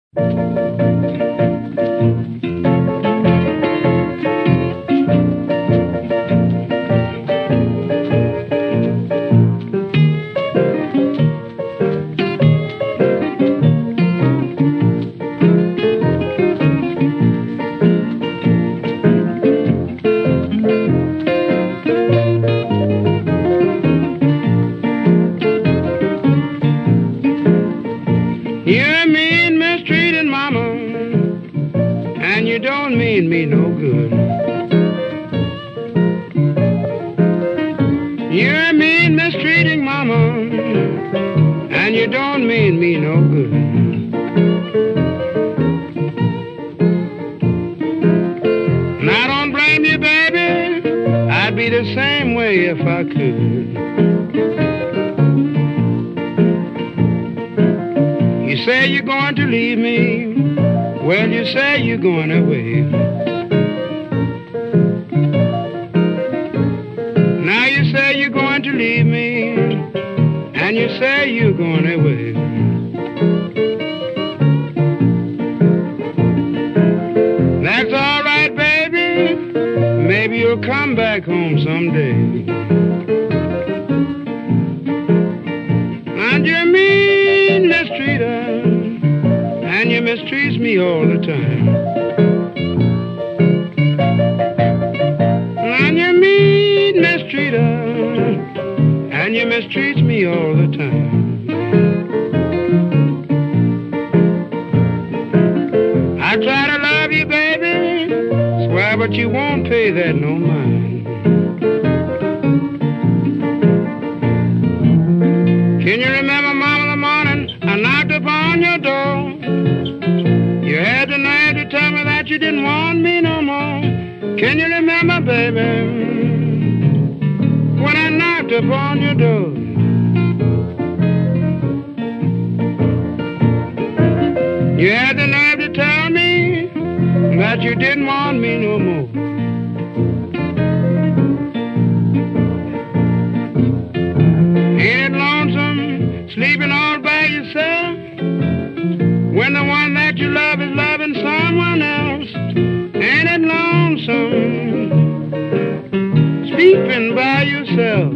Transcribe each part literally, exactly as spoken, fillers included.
You mean mistreating mama, and you don't mean me no good. You mean mistreating mama, and you don't mean me no good. And I don't blame you, baby, I'd be the same way if I could. You say you're going to leave me, well, you say you're going away. Now you say you're going to leave me, and you say you're going away. That's all right, baby, maybe you'll come back home someday. And you mean mistreater, and you mistreats me all the time. And you mean mistreater, and you mistreats me all the time. I try to love you, baby, swear, but you won't pay that no mind. Can you remember, Mama, the morning I knocked upon your door? You had the nerve to tell me that you didn't want me no more. Can you remember, baby, when I knocked upon your door? You had the nerve to tell me that you didn't want me no more. Ain't it lonesome sleeping all by yourself when the one that you love is loving someone else? Ain't it lonesome sleeping by yourself?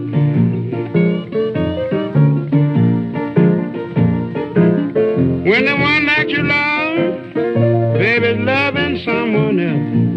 When the one that you love, baby's loving someone else.